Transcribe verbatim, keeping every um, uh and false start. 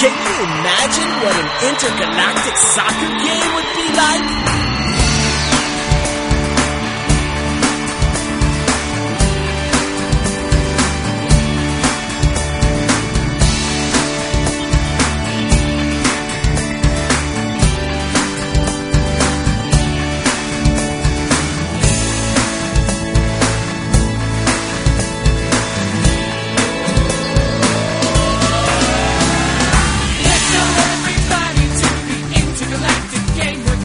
Can you imagine what an intergalactic soccer game would be?